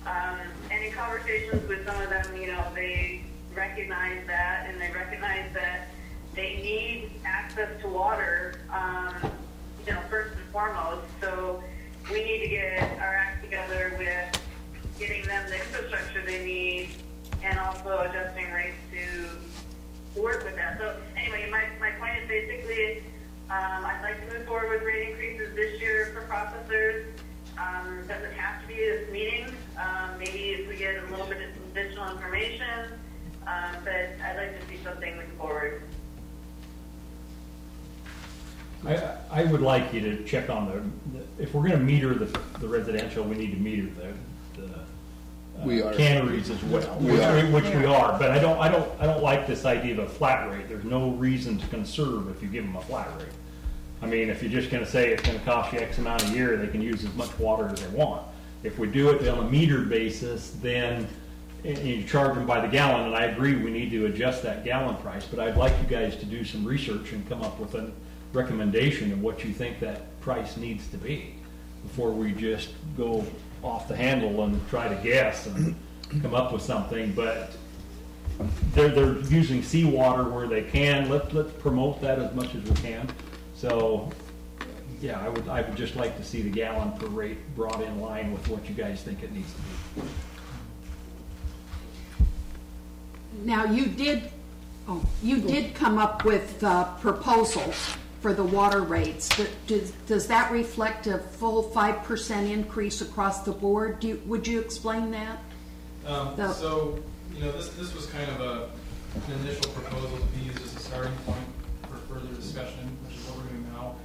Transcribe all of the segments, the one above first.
And in conversations with some of them, they recognize that, and they recognize that they need access to water, first and foremost. So we need to get our act together with getting them the infrastructure they need and also adjusting rates to work with that. So anyway, my point is basically I'd like to move forward with rate increases this year for processors. It doesn't have to be this meeting. Maybe if we get a little bit of additional information, but I'd like to see something move forward. I would like you to check on if we're going to meter the residential, we need to meter the canneries as well, which we are. But I don't like this idea of a flat rate. There's no reason to conserve if you give them a flat rate. I mean, if you're just going to say it's going to cost you X amount a year, they can use as much water as they want. If we do it on a metered basis, then you charge them by the gallon, and I agree we need to adjust that gallon price, but I'd like you guys to do some research and come up with a recommendation of what you think that price needs to be before we just go off the handle and try to guess and come up with something. But they're using seawater where they can. Let's promote that as much as we can. So, yeah, I would just like to see the gallon per rate brought in line with what you guys think it needs to be. Now, you did come up with proposals for the water rates. Does that reflect a full 5% increase across the board? Would you explain that? So, this was kind of an initial proposal to be used as a starting point for further discussion, which is what we're doing now.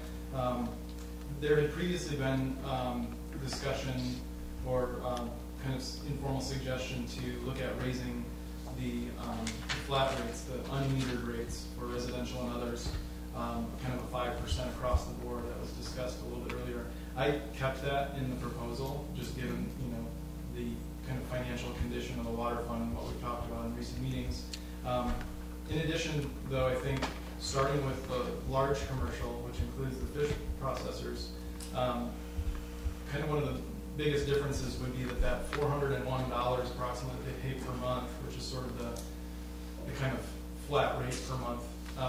There had previously been discussion or kind of informal suggestion to look at raising the flat rates, the unmetered rates for residential and others, kind of a 5% across the board that was discussed a little bit earlier. I kept that in the proposal, just given the kind of financial condition of the water fund and what we've talked about in recent meetings. In addition, though, I think starting with the large commercial, which includes the fish processors, kind of one of the biggest differences would be that $401 approximately they pay per month, which is sort of the kind of flat rate per month,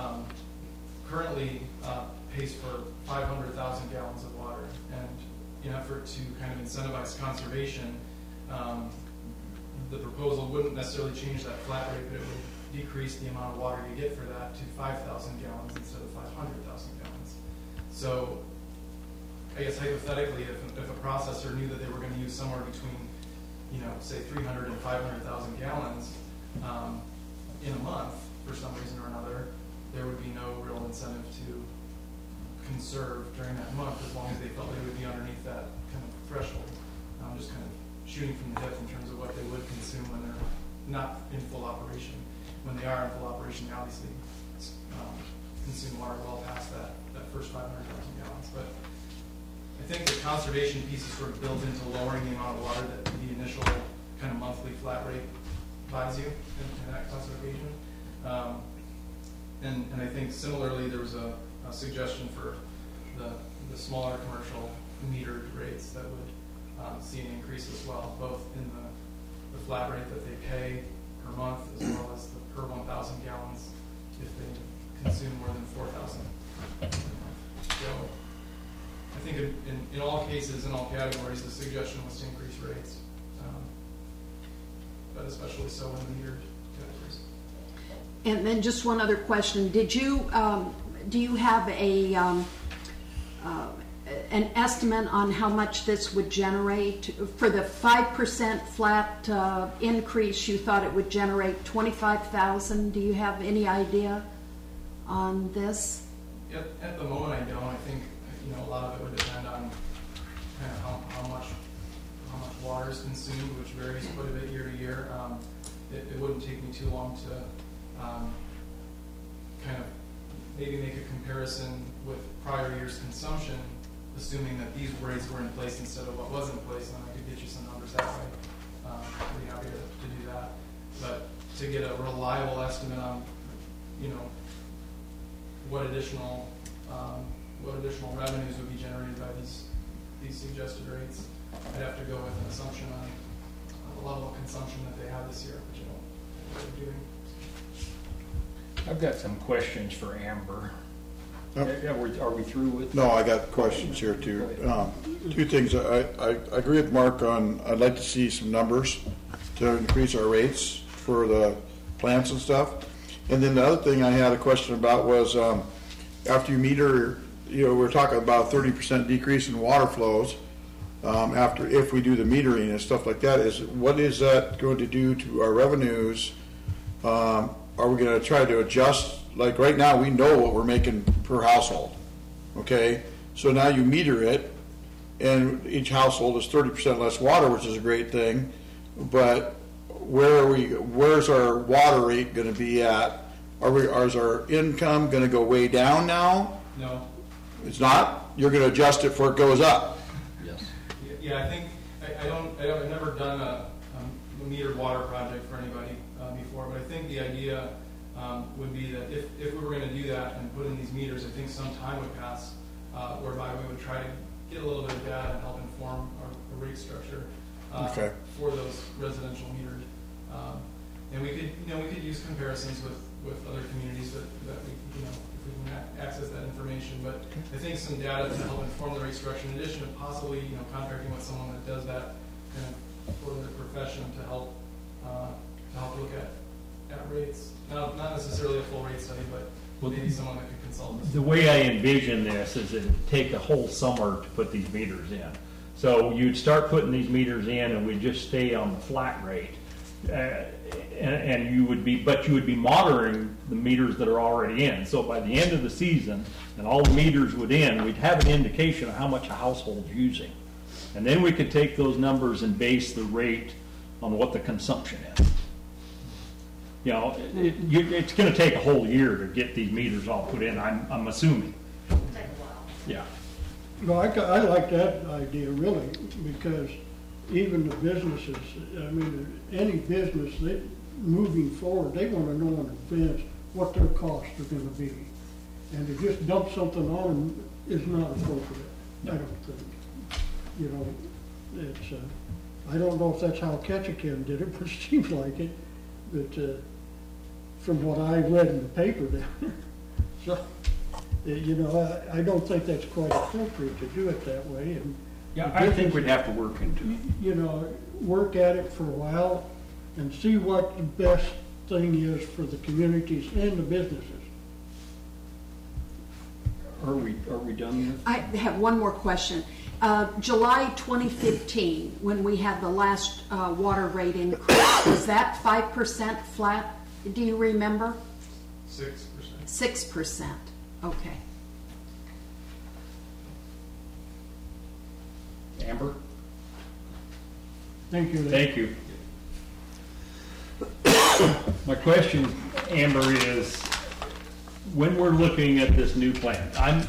currently pays for 500,000 gallons of water. And in effort to kind of incentivize conservation, the proposal wouldn't necessarily change that flat rate, but it would decrease the amount of water you get for that to 5,000 gallons instead of 500,000 gallons. So I guess hypothetically, if a processor knew that they were going to use somewhere between, say 300 and 500,000 gallons in a month for some reason or another, there would be no real incentive to conserve during that month as long as they felt they would be underneath that kind of threshold. Just kind of shooting from the hip in terms of what they would consume when they're not in full operation. When they are in full operation, they obviously consume water well past that first 500,000 gallons. But I think the conservation piece is sort of built into lowering the amount of water that the initial kind of monthly flat rate buys you in that classification. And I think similarly there was a suggestion for the smaller commercial metered rates that would see an increase as well, both in the flat rate that they pay per month as well as the per 1,000 gallons if they consume more than 4,000 per month. So I think in all cases, in all categories, the suggestion was to increase rates, but especially so in the metered categories. And then just one other question: do you have an estimate on how much this would generate for the 5% flat increase? You thought it would generate 25,000. Do you have any idea on this? At the moment, I don't. I think a lot of it would depend on kind of how much water is consumed, which varies quite a bit year to year. It wouldn't take me too long to kind of maybe make a comparison with prior year's consumption, assuming that these rates were in place instead of what was in place, and I could get you some numbers that way. I'd be happy to do that. But to get a reliable estimate on, what additional revenues would be generated by these suggested rates, I'd have to go with an assumption the level of consumption that they have this year, which I don't think they're doing. I've got some questions for Amber. Yep. Yeah, are we through with? No, I got questions here too. Two things. I agree with Mark on, I'd like to see some numbers to increase our rates for the plants and stuff. And then the other thing I had a question about was, after you meter, we're talking about 30% decrease in water flows, if we do the metering and stuff like that. What is that going to do to our revenues? Are we going to try to adjust? Like right now, we know what we're making per household, okay? So now you meter it, and each household is 30% less water, which is a great thing, but where's our water rate gonna be at? Is our income gonna go way down now? No. It's not? You're gonna adjust it before it goes up? Yes. Yeah, I think, I've never done a metered water project for anybody before, but I think the idea would be that if we were going to do that and put in these meters, I think some time would pass whereby we would try to get a little bit of data and help inform our rate structure for those residential metered. And we could use comparisons with other communities that we, if we can access that information. But I think some data to help inform the rate structure, in addition to possibly contracting with someone that does that kind of for their profession to help look at rates. Not necessarily a full rate study, but maybe someone that could consult us. The way I envision this is it'd take a whole summer to put these meters in. So you'd start putting these meters in, and we'd just stay on the flat rate, and you would be monitoring the meters that are already in. So by the end of the season, and all the meters would in, we'd have an indication of how much a household's using, and then we could take those numbers and base the rate on what the consumption is. It's going to take a whole year to get these meters all put in, I'm assuming. It'll take a while. Yeah. No, I like that idea really, because even the businesses, any business, moving forward, they want to know in advance what their costs are going to be. And to just dump something on them is not appropriate, I don't think. I don't know if that's how Ketchikan did it, but it seems like it. But from what I read in the paper down there, so I don't think that's quite appropriate to do it that way. And Yeah, I think we'd have to work into it. Work at it for a while and see what the best thing is for the communities and the businesses. Are we done? I have one more question. July 2015, when we had the last water rate increase, was that 5% flat? Do you remember? 6%. 6%. Okay. Amber? Thank you. Thank you. My question, Amber, is when we're looking at this new plan, I'm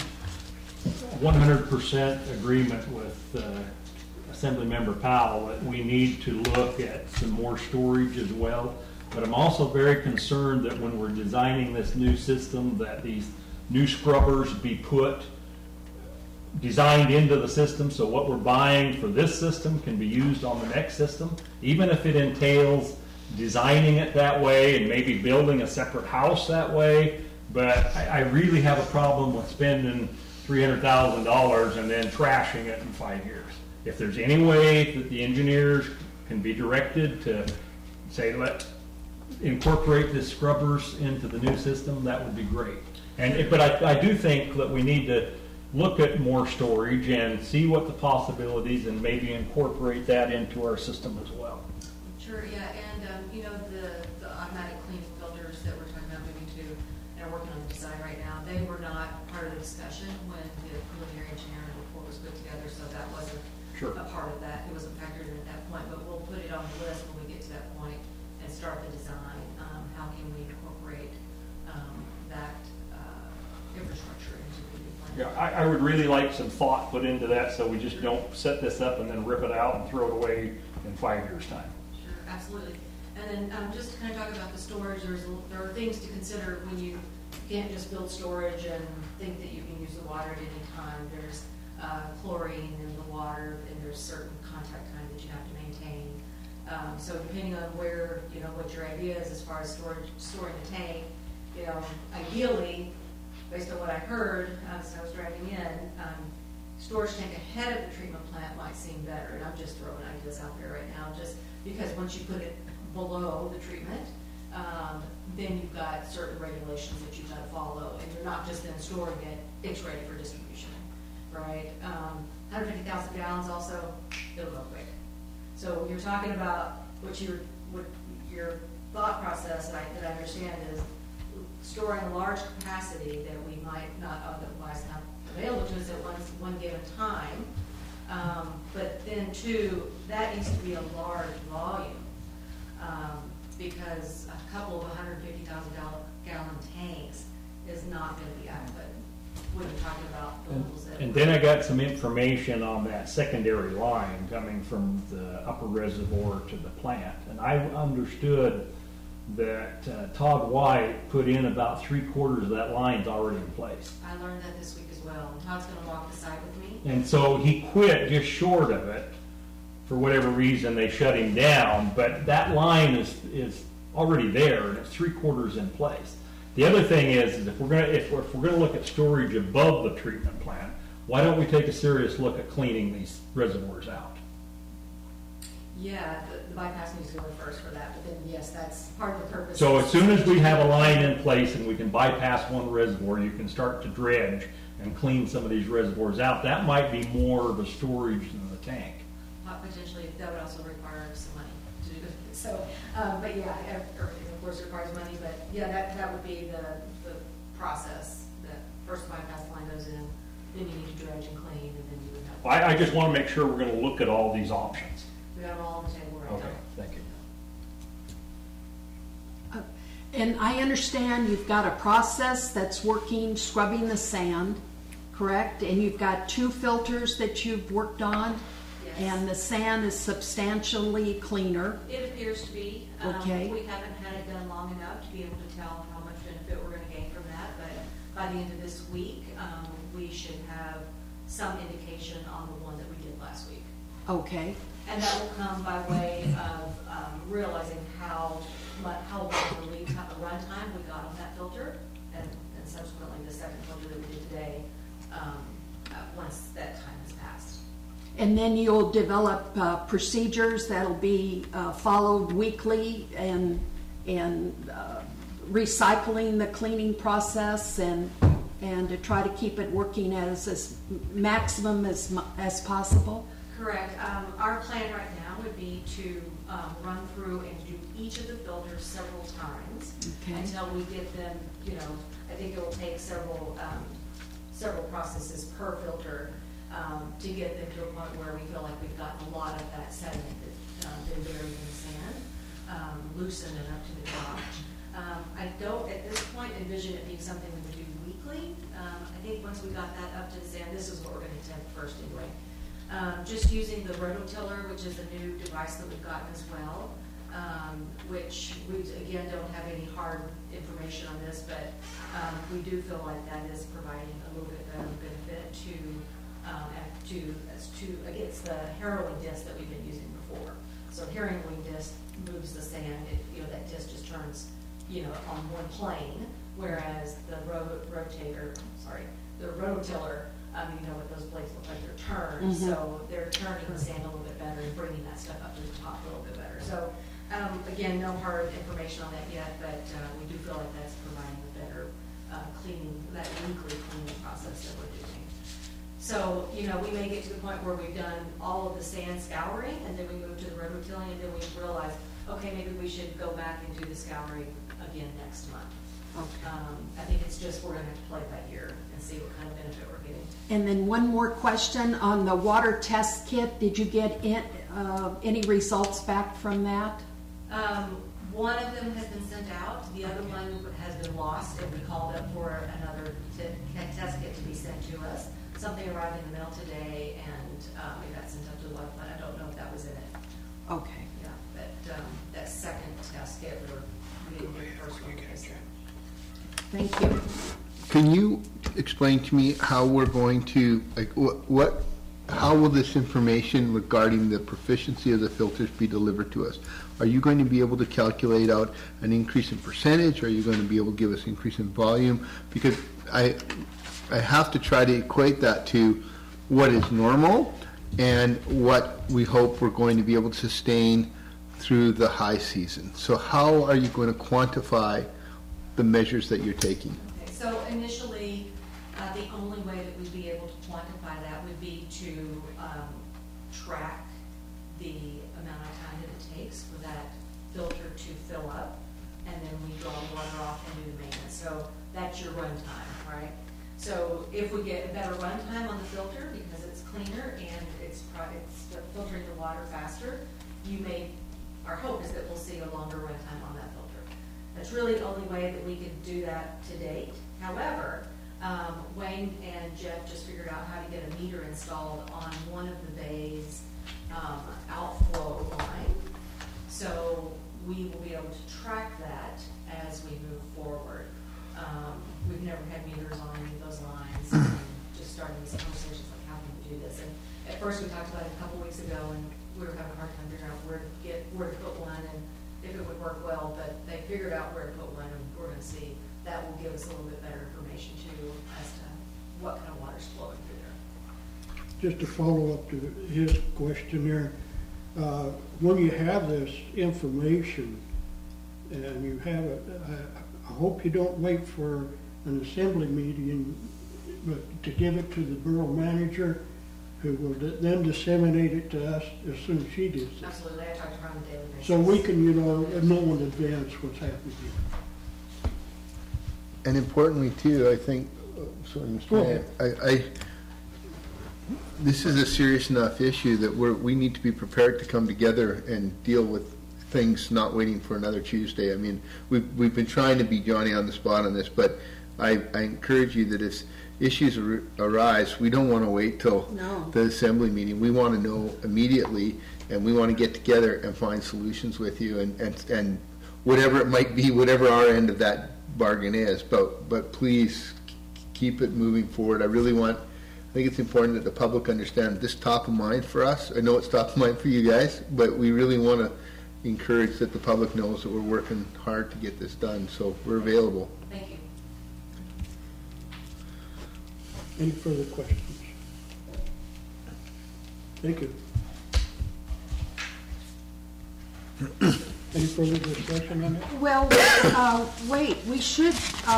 100% agreement with Assemblymember Powell that we need to look at some more storage as well. But I'm also very concerned that when we're designing this new system, that these new scrubbers be designed into the system, so what we're buying for this system can be used on the next system, even if it entails designing it that way and maybe building a separate house that way. But I really have a problem with spending $300,000 and then trashing it in 5 years. If there's any way that the engineers can be directed to say, let's incorporate the scrubbers into the new system, that would be great. But I do think that we need to look at more storage and see what the possibilities, and maybe incorporate that into our system as well. Sure, yeah, and the automatic cleaning filters that we're talking about moving to, and are working on the design right now, they were not part of the discussion when the preliminary engineering report was put together, so that wasn't a part of that. It wasn't factored in at that point, but we'll put it on the list when we get to that point and start the design. How can we incorporate that infrastructure into the new plan? Yeah, I would really like some thought put into that, so we just don't set this up and then rip it out and throw it away in 5 years' time. Sure, absolutely. And then just to kind of talk about the storage, there are things to consider when you can't just build storage and think that you can use the water at any time. There's chlorine in the water, and there's certain contact time that you have to maintain. So depending on where, what your idea is as far as storing the tank, ideally, based on what I heard as I was driving in, storage tank ahead of the treatment plant might seem better. And I'm just throwing ideas out there right now, just because once you put it below the treatment, then you've got certain regulations that you've got to follow, and you're not just then storing it, it's ready for distribution, right? 150,000 gallons also, it'll go quick. So when you're talking about what your thought process that I understand is storing a large capacity that we might not otherwise have available to us at one given time, but then two, that needs to be a large volume. Because a couple of 150,000 gallon tanks is not going to be adequate when you're talking about the levels that. And then I got some information on that secondary line coming from the upper reservoir to the plant, and I understood that Todd White put in about 3/4 of that line's already in place. I learned that this week as well. Todd's going to walk the site with me. And so he quit just short of it. For whatever reason, they shut him down, but that line is already there, and it's 3/4 in place. The other thing is if we're gonna look at storage above the treatment plant, why don't we take a serious look at cleaning these reservoirs out? Yeah, the bypass needs to go first for that, but then yes, that's part of the purpose. So as soon as we have a line in place and we can bypass one reservoir, you can start to dredge and clean some of these reservoirs out. That might be more of a storage than the tank. Potentially, that would also require some money to do it. So, but yeah, everything of course requires money, but yeah, that would be the process. That first bypass line goes in, then you need to dredge and clean, and then you would have. Well, I just want to make sure we're going to look at all these options. We got them all on the table right Okay, now. thank you. And I understand you've got a process that's working, scrubbing the sand, correct? And you've got 2 filters that you've worked on? Yes. And the sand is substantially cleaner. It appears to be. Okay. We haven't had it done long enough to be able to tell how much benefit we're going to gain from that, but by the end of this week, we should have some indication on the one that we did last week. Okay. And that will come by way of realizing how long the run time we got on that filter, and subsequently the second filter that we did today, once that time has passed. And then you'll develop procedures that'll be followed weekly, and recycling the cleaning process, and to try to keep it working as maximum as possible. Correct. Our plan right now would be to run through and do each of the filters several times until we get them. I think it will take several processes per filter to get them to a point where we feel like we've gotten a lot of that sediment that's been buried in the sand, loosened and up to the top. I don't, at this point, envision it being something we would do weekly. I think once we got that up to the sand, this is what we're going to attempt first anyway. Just using the rototiller, which is a new device that we've gotten as well, which we, again, don't have any hard information on this, but we do feel like that is providing a little bit better benefit against the harrowing disc that we've been using before. So harrowing disc moves the sand, that disc just turns, on one plane, whereas the rototiller, what those blades look like, they're turned, so they're turning the sand a little bit better and bringing that stuff up to the top a little bit better. So, again, no hard information on that yet, but we do feel like that's providing a better cleaning, that weekly cleaning process that we're doing. So, we may get to the point where we've done all of the sand scouring, and then we move to the rototilling, and then we realize, okay, maybe we should go back and do the scouring again next month. Okay. I think it's just we're going to have to play it by ear and see what kind of benefit we're getting. And then one more question on the water test kit. Did you get any results back from that? One of them has been sent out. The other one has been lost, and we called up for another test kit to be sent to us. Something arrived in the mail today, and it got sent up to the wife, but I don't know if that was in it. Okay. Yeah, but that second test kit, we didn't get the first one. Thank you. Can you explain to me how we're going to, like, how how will this information regarding the proficiency of the filters be delivered to us? Are you going to be able to calculate out an increase in percentage? Are you going to be able to give us increase in volume? Because I have to try to equate that to what is normal and what we hope we're going to be able to sustain through the high season. So how are you going to quantify the measures that you're taking? Okay, so initially, the only way that we'd be able to quantify that would be to track the amount of time that it takes for that filter to fill up, and then we draw the water off and do the maintenance. So that's your run time, right? So if we get a better run time on the filter because it's cleaner and it's filtering the water faster, our hope is that we'll see a longer run time on that filter. That's really the only way that we could do that to date. However, Wayne and Jeff just figured out how to get a meter installed on one of the bays' outflow line. So we will be able to track that as we move forward. We've never had meters on any of those lines, and just starting these conversations like how can we do this. And at first we talked about it a couple weeks ago, and we were having a hard time figuring out where to put one and if it would work well, but they figured out where to put one, and we're going to see. That will give us a little bit better information too as to what kind of water's flowing through there. Just to follow up to his question there, when you have this information and you have it, I hope you don't wait for an assembly meeting, but to give it to the borough manager, who will then disseminate it to us as soon as she does it. Absolutely, I talk to her on a daily basis. So we can, know in advance what's happening. And importantly too, I think, sorry, Mr. Mayor, this is a serious enough issue that we need to be prepared to come together and deal with things, not waiting for another Tuesday. I mean, we've been trying to be Johnny on the spot on this, but I encourage you that if issues arise, we don't want to wait till the assembly meeting. We want to know immediately, and we want to get together and find solutions with you, and whatever it might be, whatever our end of that bargain is. But please keep it moving forward. I think it's important that the public understand this is top of mind for us. I know it's top of mind for you guys, but we really want to encourage that the public knows that we're working hard to get this done. So we're available. Thank you. Any further questions? Thank you. Any further discussion on that? Well, wait, we should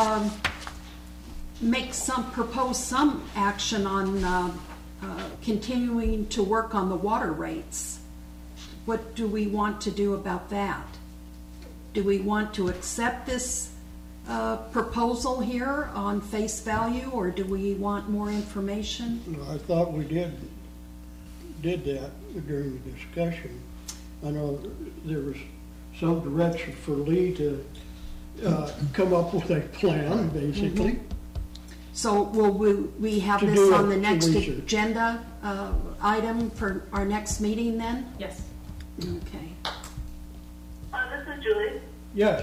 propose some action on continuing to work on the water rates. What do we want to do about that? Do we want to accept this proposal here on face value, or do we want more information? Well, I thought we did that during the discussion. I know there was some direction for Lee to come up with a plan, basically. Mm-hmm. So will we have To this do on the a next research. agenda item for our next meeting then? Yes. Okay. This is Julie. Yes.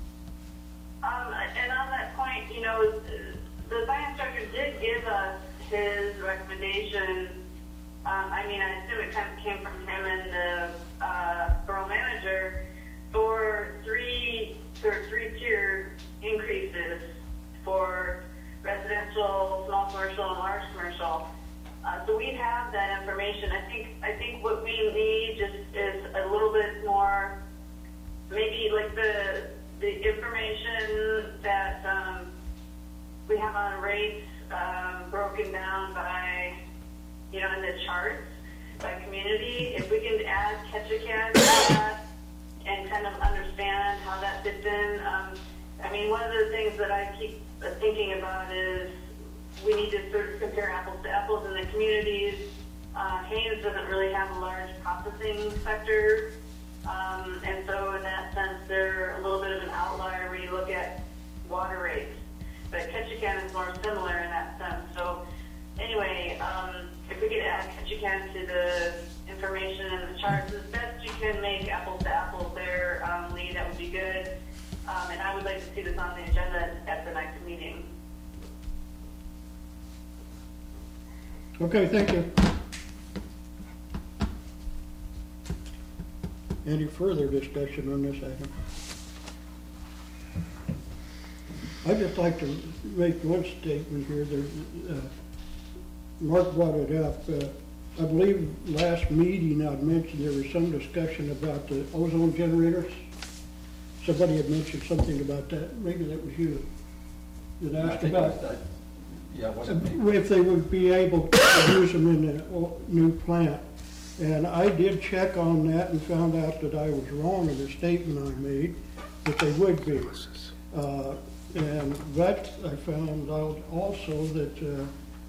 And on that point, the finance director did give us his recommendation. I assume it kind of came from him and the borough manager for three-tier increases for residential, small commercial, and large commercial. So we have that information. I think what we need just is a little bit more, maybe like the information that we have on rates broken down by, in the charts by community. If we can add Ketchikan to that and kind of understand how that fits in. One of the things that I keep thinking about is we need to sort of compare apples to apples in the communities. Haines doesn't really have a large processing sector. And so in that sense, they're a little bit of an outlier when you look at water rates. But Ketchikan is more similar in that sense. So anyway, if we could add Ketchikan to the information in the charts as best you can make apples to apples there, Lee, that would be good. And I would like to see this on the agenda at the next meeting. Okay, thank you. Any further discussion on this item? I'd just like to make one statement here. Mark brought it up. I believe last meeting I'd mentioned there was some discussion about the ozone generators. Somebody had mentioned something about that. Maybe that was you that asked about Yeah, it wasn't me. if they would be able to use them in the new plant. And I did check on that and found out that I was wrong in the statement I made, that they would be. But I found out also that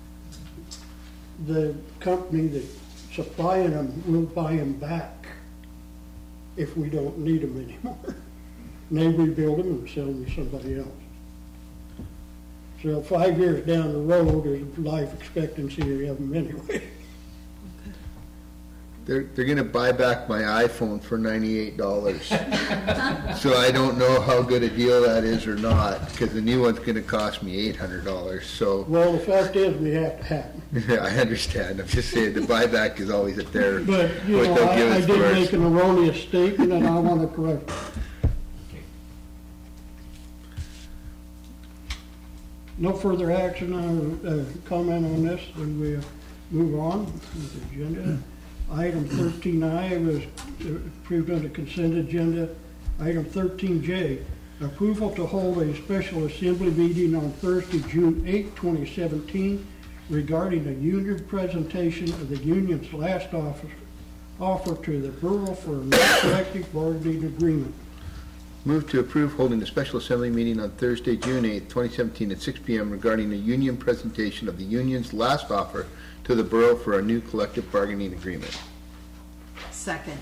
the company that's supplying them will buy them back if we don't need them anymore. And they rebuild them and sell them to somebody else. So 5 years down the road, there's life expectancy of them anyway. They're gonna buy back my iPhone for $98. So I don't know how good a deal that is or not, because the new one's gonna cost me $800, so. Well, the fact is, we have to have them. I understand, I'm just saying, the buyback is always at their, But, you what know, they'll give I us did for make us. an erroneous statement, and I want to correct it. No further action on, comment on this, then we move on with the agenda. Item 13I was approved on the consent agenda. Item 13J, approval to hold a special assembly meeting on Thursday, June 8, 2017, regarding a union presentation of the union's last offer to the borough for a new collective bargaining agreement. Move to approve holding a special assembly meeting on Thursday, June 8th, 2017 at 6 p.m. regarding a union presentation of the union's last offer to the borough for a new collective bargaining agreement. Second.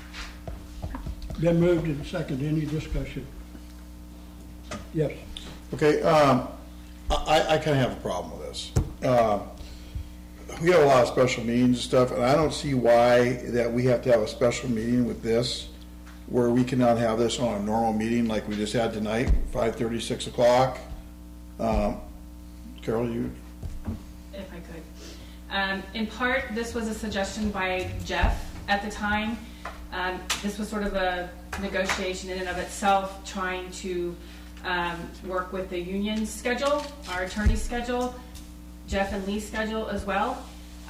Been moved and seconded. Any discussion? Yes. Okay, I kind of have a problem with this. We have a lot of special meetings and stuff, and I don't see why that we have to have a special meeting with this, where we cannot have this on a normal meeting like we just had tonight, 5:30, 6 o'clock. Carol, you? If I could. In part, this was a suggestion by Jeff at the time. This was sort of a negotiation in and of itself, trying to work with the union's schedule, our attorney's schedule, Jeff and Lee's schedule as well.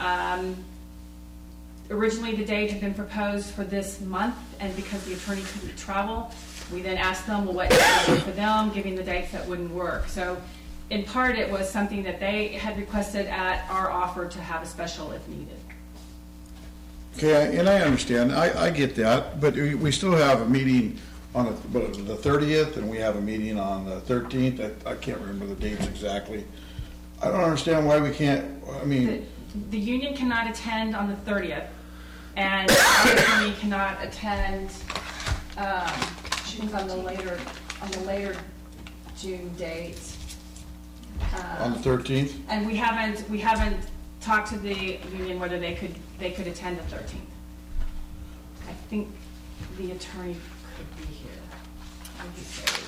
Originally, the date had been proposed for this month, and because the attorney couldn't travel, we then asked them, well, what dates would work for them, giving the dates that wouldn't work. So in part, it was something that they had requested at our offer to have a special if needed. Okay, and I understand, I get that, but we still have a meeting on the 30th, and we have a meeting on the 13th, I can't remember the dates exactly. I don't understand why we can't, I mean. The union cannot attend on the 30th, and our attorney cannot attend, I think on the later June date. On the 13th? And we haven't talked to the union whether they could attend the 13th. I think the attorney could be here. What did he say?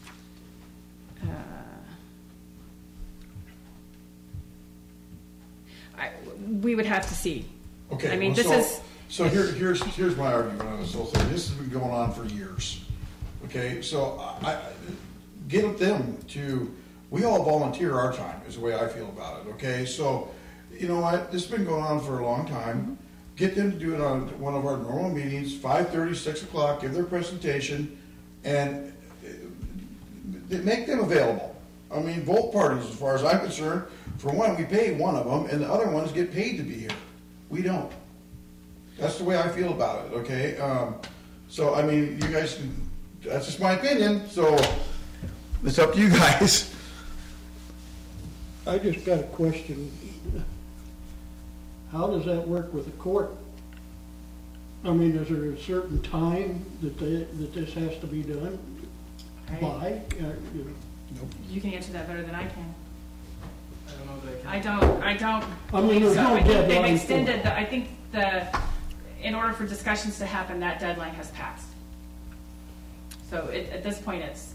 We would have to see. Okay. I mean, well, this is. So here's my argument on this whole thing. This has been going on for years. Okay, so I get them to. We all volunteer our time, is the way I feel about it. Okay, so you know what? This has been going on for a long time. Get them to do it on one of our normal meetings, 5:30, 6 o'clock. Give their presentation, and make them available. I mean, both parties, as far as I'm concerned. For one, we pay one of them, and the other ones get paid to be here. We don't. That's the way I feel about it, okay? So, I mean, you guys can, that's just my opinion, so it's up to you guys. I just got a question. How does that work with the court? I mean, is there a certain time that this has to be done by? You can answer that better than I can. I don't know that I don't I mean, believe there's so. no I think they've deadline extended, I think in order for discussions to happen, that deadline has passed. So at this point, it's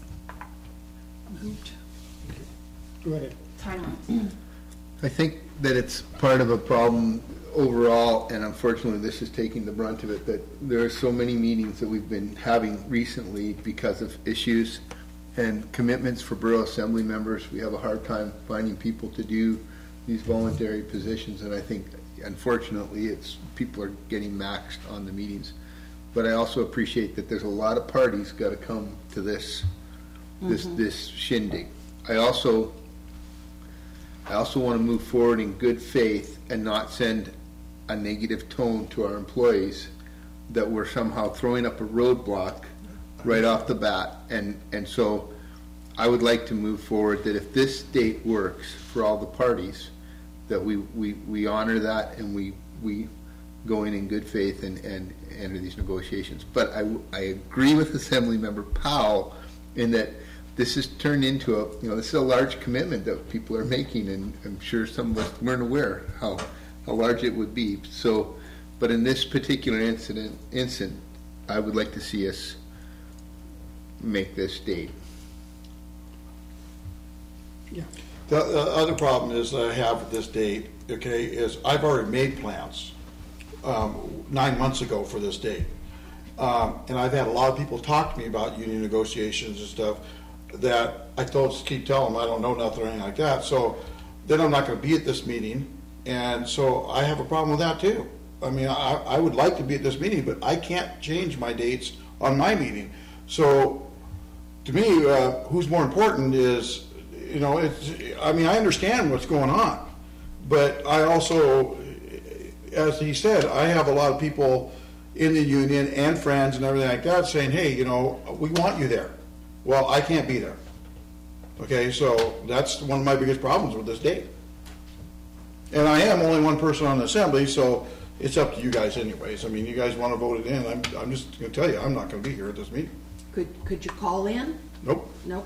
Go ahead. timeline. I think that it's part of a problem overall, and unfortunately this is taking the brunt of it, that there are so many meetings that we've been having recently because of issues and commitments for borough assembly members. We have a hard time finding people to do these voluntary positions, and I think unfortunately people are getting maxed on the meetings. But I also appreciate that there's a lot of parties got to come to this shindig. I also want to move forward in good faith and not send a negative tone to our employees that we're somehow throwing up a roadblock right off the bat. And so I would like to move forward that if this date works for all the parties, that we honor that and we go in good faith and enter these negotiations. But I agree with Assemblymember Powell in that this has turned into this is a large commitment that people are making, and I'm sure some of us weren't aware how large it would be. So, but in this particular instant, I would like to see us make this date. Yeah. The other problem is that I have with this date, okay, is I've already made plans 9 months ago for this date. And I've had a lot of people talk to me about union negotiations and stuff that I keep telling them I don't know nothing or anything like that. So then I'm not going to be at this meeting. And so I have a problem with that too. I mean, I would like to be at this meeting, but I can't change my dates on my meeting. So to me, who's more important is, I understand what's going on, but I also, as he said, I have a lot of people in the union and friends and everything like that saying, hey, we want you there. Well, I can't be there. Okay, so that's one of my biggest problems with this date. And I am only one person on the assembly, so it's up to you guys anyways. I mean, you guys want to vote it in. I'm just going to tell you, I'm not going to be here at this meeting. Could you call in? Nope. Nope.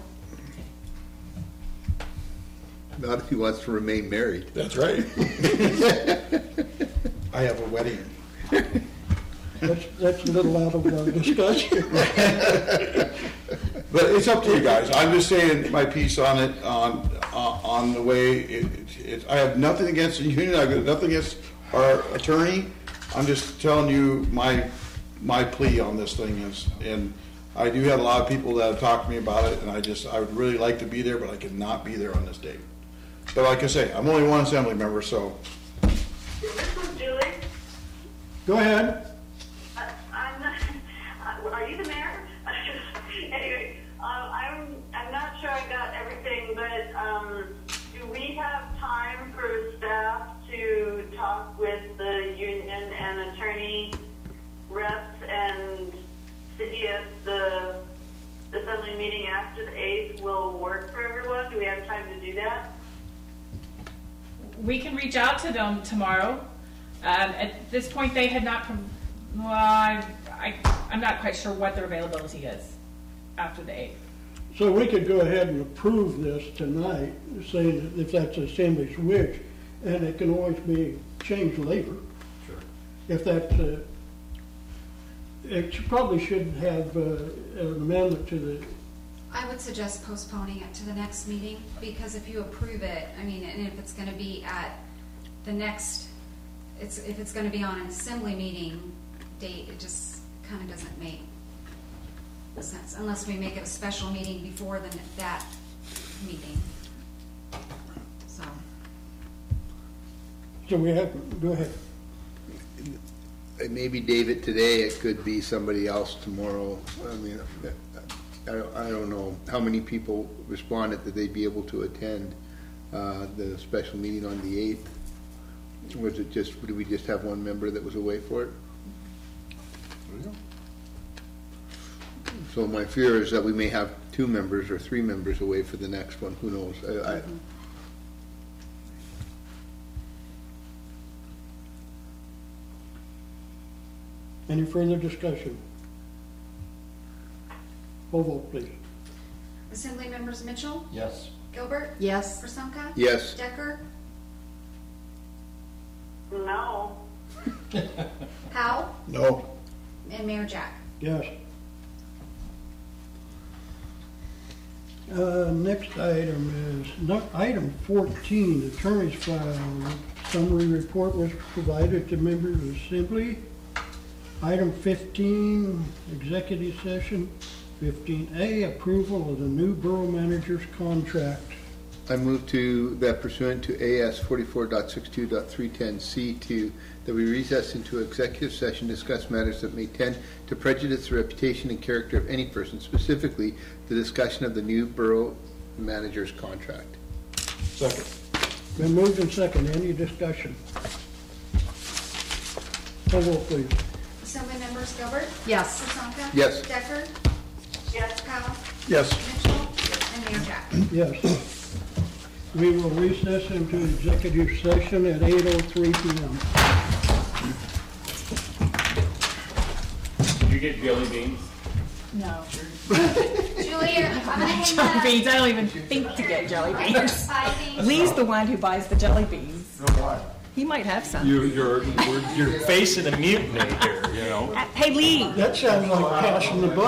Not if he wants to remain married. That's right. I have a wedding. That's a little out of our discussion. But it's up to you guys. I'm just saying my piece on it, on the way I have nothing against the union. I've got nothing against our attorney. I'm just telling you my plea on this thing is, and I do have a lot of people that have talked to me about it, and I would really like to be there, but I cannot be there on this date. But like I say, I'm only one assembly member, so. This is Julie. Go ahead. I'm not, are you the mayor? Anyway, I'm not sure I got everything, but do we have time for staff to talk with the union and attorney reps and see if the assembly meeting after the 8th will work for everyone? Do we have time to do that? We can reach out to them tomorrow. At this point, they had not. I'm not quite sure what their availability is after the 8th. So we could go ahead and approve this tonight, saying that if that's the assembly's wish, and it can always be changed later. Sure. If that's, it probably should have an amendment to the. I would suggest postponing it to the next meeting, because if you approve it, and if it's going to be at the next, if it's going to be on an assembly meeting date, it just kind of doesn't make sense, unless we make it a special meeting before that meeting. So we have, go ahead. It may be David today, it could be somebody else tomorrow. I don't know how many people responded that they'd be able to attend the special meeting on the 8th. Was it just, did we just have one member that was away for it? So my fear is that we may have 2 members or 3 members away for the next one. Who knows? Any further discussion? Roll vote, please. Assembly members Mitchell, Yes. Gilbert, Yes. Persumka, Yes. Decker, No. Powell, No. and Mayor Jack. Yes. Next item is item 14, attorney's file Summary report was provided to members of the assembly. Item 15, executive session. 15A, approval of the new borough manager's contract. I move to that pursuant to AS 44.62.310C2 that we recess into executive session, discuss matters that may tend to prejudice the reputation and character of any person, specifically the discussion of the new borough manager's contract. Second. Been moved and second. Any discussion? Call roll, please. Assemblymembers Gilbert? Yes. Tatanka? Yes. Decker? Yes. Powell? Yes. Mitchell? And Mayor Jack? Yes. We will recess into executive session at 8:03 p.m. Did you get jelly beans? No. Julie, I'm gonna hang Jelly that. beans, I don't even think to get jelly beans. Five things. Lee's the one who buys the jelly beans. He might have some. You're facing a mutiny here, you know? Hey, Lee. That sounds like passing the buck.